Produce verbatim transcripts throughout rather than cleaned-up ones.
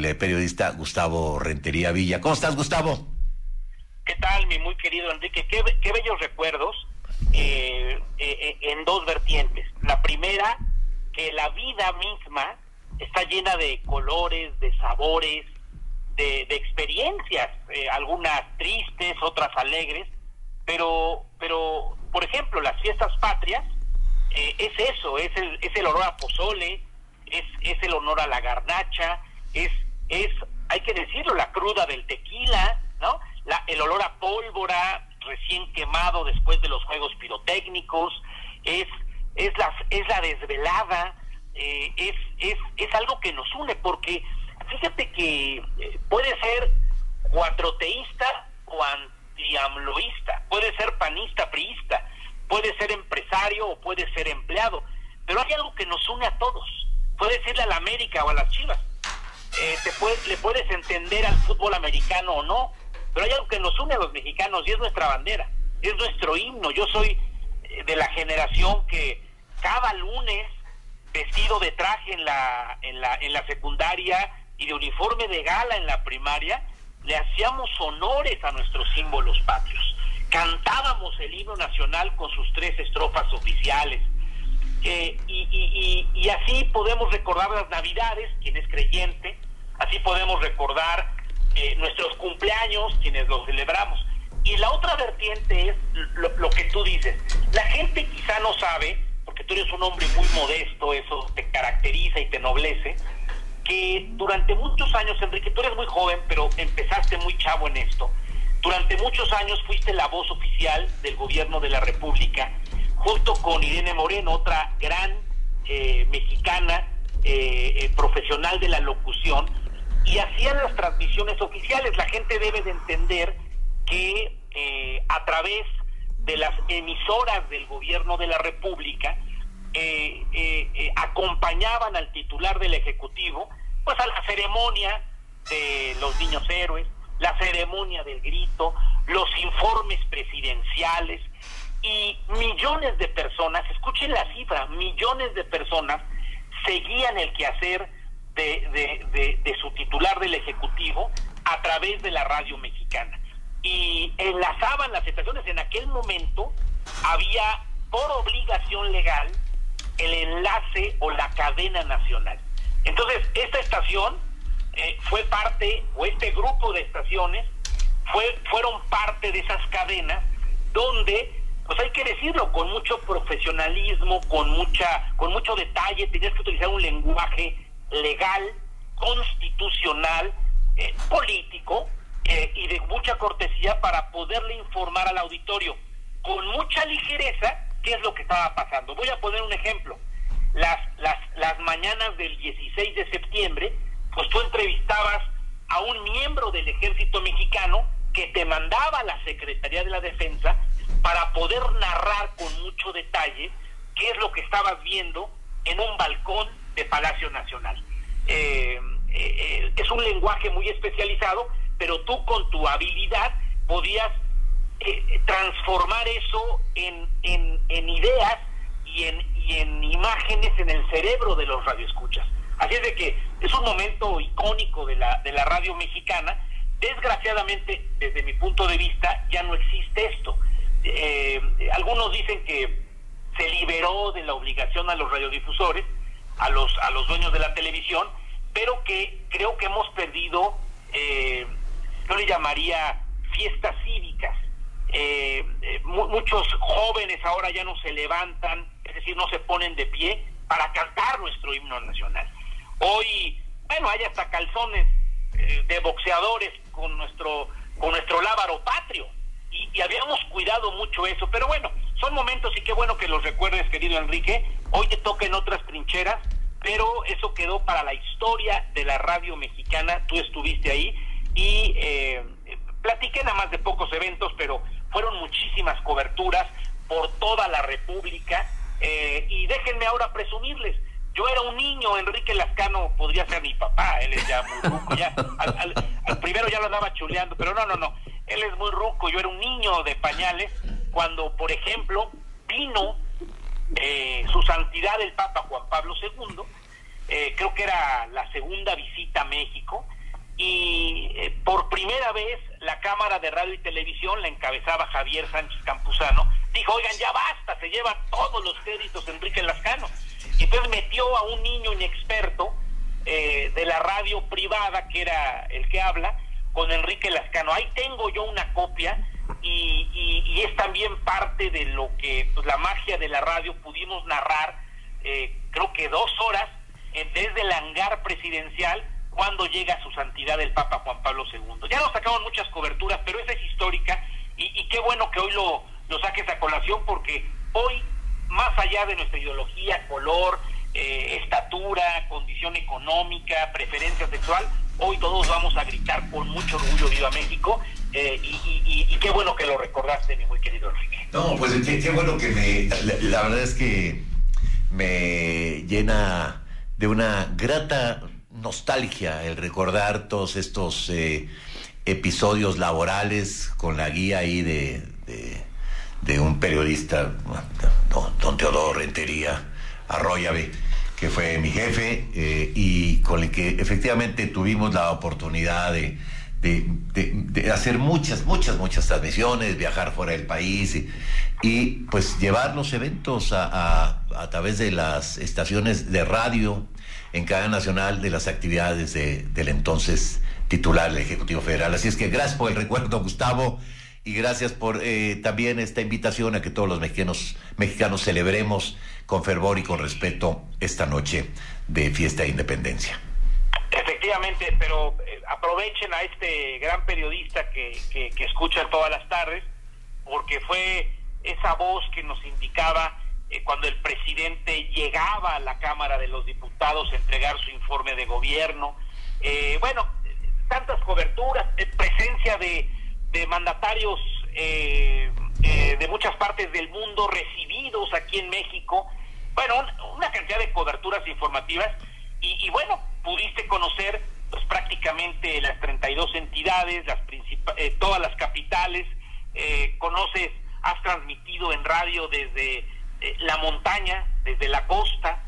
el periodista Gustavo Rentería Villa. ¿Cómo estás, Gustavo? ¿Qué tal, mi muy querido Enrique? Qué, qué bellos recuerdos eh, eh, en dos vertientes. La primera, que la vida misma está llena de colores, de sabores, de, de experiencias, eh, algunas tristes, otras alegres, pero, pero por ejemplo, las fiestas patrias, eh, es eso, es el, es el olor a pozole, es, es el honor a la garnacha, es, es, hay que decirlo, la cruda del tequila, ¿no? La, el olor a pólvora recién quemado después de los juegos pirotécnicos, es, es, la, es la desvelada, eh, es, es, es algo que nos une, porque fíjate que eh, puede ser cuatroteísta o antiamloísta, puede ser panista, priista, puede ser empresario o puede ser empleado, pero hay algo que nos une a todos. Puedes irle a la América o a las Chivas, eh, te puedes, le puedes entender al fútbol americano o no, pero hay algo que nos une a los mexicanos y es nuestra bandera, es nuestro himno. Yo soy eh, de la generación que cada lunes, vestido de traje en la, en la, en la secundaria y de uniforme de gala en la primaria, le hacíamos honores a nuestros símbolos patrios. Cantábamos el himno nacional con sus tres estrofas oficiales. Eh, y, y, y, y así podemos recordar las Navidades, quien es creyente, así podemos recordar eh, nuestros cumpleaños, quienes los celebramos. Y la otra vertiente es lo, lo que tú dices. La gente quizá no sabe, porque tú eres un hombre muy modesto, eso te caracteriza y te ennoblece, que durante muchos años, Enrique, tú eres muy joven, pero empezaste muy chavo en esto. Durante muchos años fuiste la voz oficial del gobierno de la República, junto con Irene Moreno, otra gran eh, mexicana, eh, eh, profesional de la locución, y hacían las transmisiones oficiales. La gente debe de entender que eh, a través de las emisoras del gobierno de la República, eh, eh, eh, acompañaban al titular del Ejecutivo, pues a la ceremonia de los niños héroes, la ceremonia del grito, los informes presidenciales, y millones de personas, escuchen la cifra, millones de personas seguían el quehacer de, de, de, de su titular del Ejecutivo a través de la radio mexicana. Y enlazaban las estaciones. En aquel momento había por obligación legal el enlace o la cadena nacional. Entonces, esta estación eh, fue parte, o este grupo de estaciones fue, fueron parte de esas cadenas donde, pues hay que decirlo, con mucho profesionalismo, con mucha, con mucho detalle, tenías que utilizar un lenguaje legal, constitucional, eh, político, eh, y de mucha cortesía para poderle informar al auditorio con mucha ligereza qué es lo que estaba pasando. Voy a poner un ejemplo. Las, las, las mañanas del dieciséis de septiembre, pues tú entrevistabas a un miembro del Ejército Mexicano que te mandaba a la Secretaría de la Defensa para poder narrar con mucho detalle qué es lo que estabas viendo en un balcón de Palacio Nacional. Eh, eh, es un lenguaje muy especializado, pero tú con tu habilidad podías eh, transformar eso en, en, en ideas y en, y en imágenes en el cerebro de los radioescuchas. Así es de que es un momento icónico de la, de la radio mexicana. Desgraciadamente, desde mi punto de vista, ya no existe esto. Eh, algunos dicen que se liberó de la obligación a los radiodifusores, a los a los dueños de la televisión, pero que creo que hemos perdido, eh, yo le llamaría fiestas cívicas. Eh, eh, mu- muchos jóvenes ahora ya no se levantan, es decir, no se ponen de pie para cantar nuestro himno nacional. Hoy, bueno, hay hasta calzones eh, de boxeadores con nuestro con nuestro lábaro patrio. Y, y habíamos cuidado mucho eso, pero bueno, son momentos y qué bueno que los recuerdes, querido Enrique. Hoy te toca en otras trincheras, pero eso quedó para la historia de la radio mexicana. Tú estuviste ahí y eh, platiqué nada más de pocos eventos, pero fueron muchísimas coberturas por toda la República. Eh, y déjenme ahora presumirles, yo era un niño, Enrique Lascano podría ser mi papá, él es ya muy ruco, ya, al, al, al primero ya lo andaba chuleando, pero no, no, no, él es muy ruco. Yo era un niño de pañales cuando, por ejemplo, vino eh, su santidad el Papa Juan Pablo segundo, eh, creo que era la segunda visita a México, primera vez la Cámara de Radio y Televisión, la encabezaba Javier Sánchez Campuzano, dijo, oigan, ya basta, se lleva todos los créditos Enrique Lascano. Y entonces metió a un niño inexperto eh, de la radio privada, que era el que habla, con Enrique Lascano. Ahí tengo yo una copia y, y, y es también parte de lo que, pues, la magia de la radio, pudimos narrar, eh, creo que dos horas, eh, desde el hangar presidencial, cuando llega su santidad el Papa Juan Pablo segundo. Ya nos sacaron muchas coberturas, pero esa es histórica, y, y qué bueno que hoy lo, lo saques a colación, porque hoy, más allá de nuestra ideología, color, eh, estatura, condición económica, preferencia sexual, hoy todos vamos a gritar con mucho orgullo Viva México, eh, y, y, y qué bueno que lo recordaste, mi muy querido Enrique. No, pues qué, qué bueno que me... La, la verdad es que me llena de una grata nostalgia el recordar todos estos eh, episodios laborales con la guía ahí de, de, de un periodista, don, don Teodoro Rentería Arroyave, que fue mi jefe, eh, y con el que efectivamente tuvimos la oportunidad de, de, de, de hacer muchas, muchas, muchas transmisiones, viajar fuera del país y, y pues llevar los eventos a, a, a través de las estaciones de radio en cadena nacional de las actividades de, del entonces titular del Ejecutivo Federal. Así es que gracias por el recuerdo, Gustavo, y gracias por eh, también esta invitación a que todos los mexicanos, mexicanos celebremos con fervor y con respeto esta noche de fiesta de independencia. Efectivamente, pero eh, aprovechen a este gran periodista que, que, que escuchan todas las tardes, porque fue esa voz que nos indicaba eh, cuando el presidente llegaba a la Cámara de los Diputados a entregar su informe de gobierno. Eh, bueno, tantas coberturas, eh, presencia de, de mandatarios eh, eh, de muchas partes del mundo recibidos aquí en México. Bueno, una cantidad de coberturas informativas y, y bueno, pudiste conocer pues prácticamente las treinta y dos entidades, las princip- eh, todas las capitales, eh, conoces, has transmitido en radio desde eh, la montaña, desde la costa,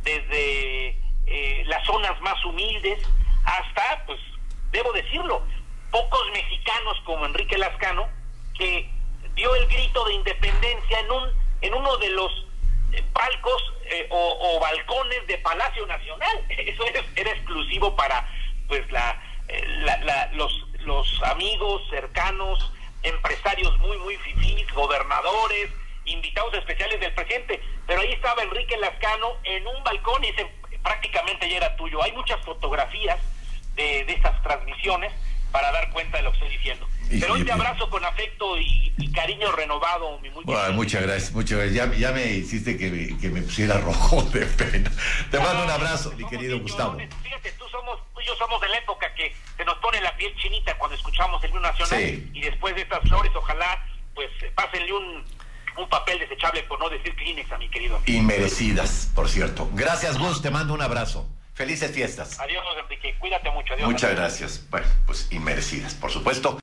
desde eh, las zonas más humildes, hasta, pues, debo decirlo, pocos mexicanos como Enrique Lascano, que dio el grito de independencia en un en uno de los eh, palcos eh, o, o balcones de Palacio Nacional. Eso era, era exclusivo para pues la, eh, la, la los los amigos cercanos, empresarios muy muy fifís, gobernadores, invitados especiales del presidente, pero ahí estaba Enrique Lascano en un balcón y ese prácticamente ya era tuyo. Hay muchas fotografías de, de estas transmisiones para dar cuenta de lo que estoy diciendo. Pero hoy te abrazo con afecto y, y cariño renovado, mi muy bueno, querido. Muchas gracias, muchas gracias. Ya, ya me hiciste que me, que me pusiera rojo de pena. Te mando un abrazo, mi querido Gustavo. Fíjate, tú, somos, tú y yo somos de la época que se nos pone la piel chinita cuando escuchamos el himno nacional, sí. Y después de estas flores, ojalá, pues, pásenle un, un papel desechable, por no decir Kleenex, a mi querido. Inmerecidas, por cierto. Gracias, Gus, te mando un abrazo. Felices fiestas. Adiós, Enrique. Cuídate mucho. Adiós. Muchas gracias. Bueno, pues inmerecidas, por supuesto.